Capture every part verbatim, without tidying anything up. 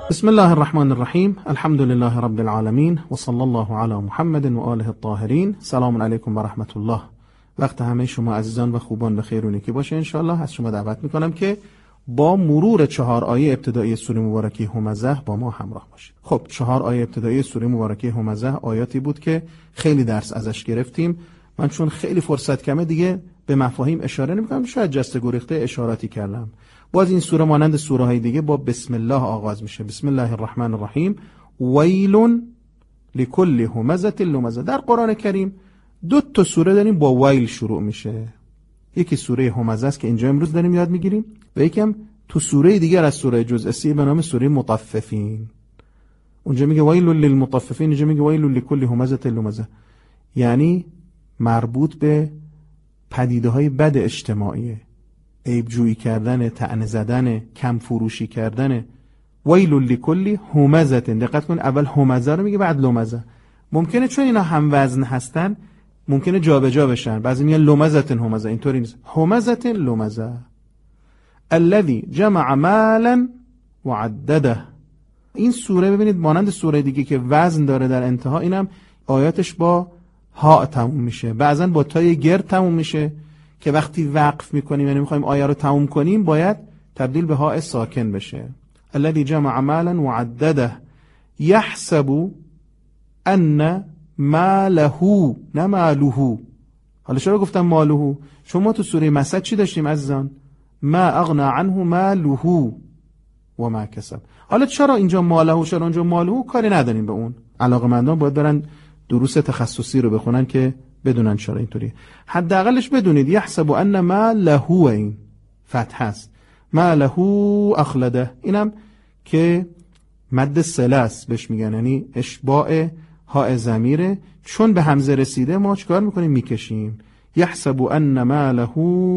بسم الله الرحمن الرحیم. الحمد لله رب العالمین و صلی الله علی محمد و آله الطاهرین. سلام علیکم و رحمت الله. وقت همه شما عزیزان و خوبان به خیر و نیکی باشه ان شاء الله. از شما دعوت میکنم که با مرور چهار آیه ابتدایی سوره مبارکه همزه با ما همراه باشید. خب چهار آیه ابتدایی سوره مبارکه همزه آیاتی بود که خیلی درس ازش گرفتیم. من چون خیلی فرصت کمه دیگه به مفاهیم اشاره نمیکنم، شاید جسته گریخته اشاراتی کردم. باز این سوره مانند سوره های دیگه با بسم الله آغاز میشه. بسم الله الرحمن الرحیم. ویل لکل همزه لمزه. در قرآن کریم دو تا سوره داریم با ویل شروع میشه. یکی سوره همزه است که اینجا امروز داریم یاد میگیریم و یکم تو سوره دیگر از سوره جزء به نام سوره مطففین. اونجا میگه ویل للمطففین، اینجا میگه ویل لکل همزه لمزه، یعنی مربوط به پدیده های بد اجتماعیه، عیب جویی کردن، طعنه زدن، کم فروشی کردن. ویل لکل همزه. دقت کن اول همزه رو میگه بعد لمزه. ممکنه چون اینا هم وزن هستن ممکنه جابجا بشن، بعضی میگن لمزه همزه، اینطوری نیست. همزه لمزه. الذي جمع مالا وعدده. این سوره ببینید مانند سوره دیگه که وزن داره در انتها، اینم آیاتش با ها تموم میشه، بعضا با تای گرد تموم میشه که وقتی وقف میکنیم یعنی میخوایم آیه رو تموم کنیم باید تبدیل به ها ساکن بشه. الذي جمع مالا وعدده يحسب ان ماله، نه ماله. حالا چرا گفتم ماله؟ چون ما تو سوره مسد چی داشتیم عزیزان؟ ما اغنى عنه ماله و ما کسب. حالا چرا اینجا ماله، چرا اونجا ماله؟ کاری نداریم به اون. علاقه‌مندان باید برن دروس تخصصی رو بخونن که بدونن چرا اینطوریه. حداقلش بدونید یحسب ان ما له، این فتح است، ما له اخلده، اینم که مد صله است بهش میگن، یعنی اشباع ها ضمیره، چون به همزه رسیده ما چیکار میکنیم؟ میکشیم. یحسب ان ما له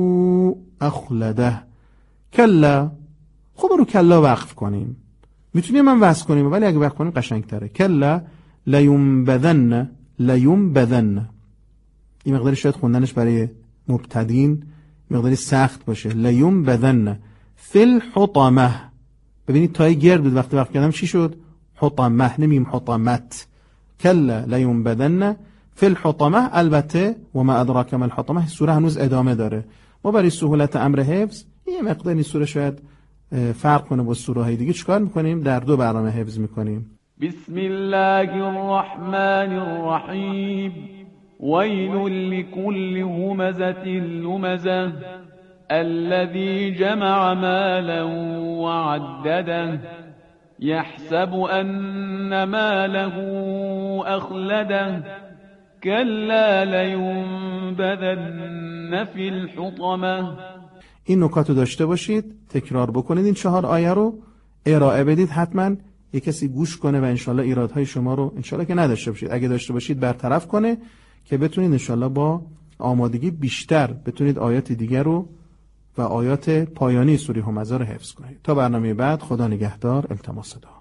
اخلده. کلا. خب رو کلا وقف کنیم، میتونیم من وصل کنیم ولی اگه وقف کنیم قشنگتره. کلا لیومبذن. لیومبذن این مقداری شاید خوندنش برای مبتدین مقداری سخت باشه. لیومبذن فی الحطمه. ببینید تای گرد بود، وقتی وقت کردم چی شد؟ حطمه، نمیم حطمت. کلا لیومبذن فی الحطمه. البته و ما ادراک ما الحطمه، سوره هنوز ادامه داره. ما برای سهولت امر حفظ یه مقداری سوره شاید فرق کنه با سوره های دیگه، چیکار میکنیم؟ در دو برنامه حفظ میکنیم. بسم الله الرحمن الرحیم. ویل لكل همزة لمزة الذي جمع مالا وعدده يحسب أن ماله أخلده كلا لينبذن في الحطمة. این نکات رو داشته باشید، تکرار بکنید، این چهار آیه رو ارائه بدید، حتما یک کسی گوش کنه و انشالله ایرادهای شما رو انشالله که نداشته باشید، اگه داشته باشید برطرف کنه که بتونید انشالله با آمادگی بیشتر بتونید آیات دیگر رو و آیات پایانی سوره همزه رو حفظ کنید. تا برنامه بعد، خدا نگهدار. التماس دعا.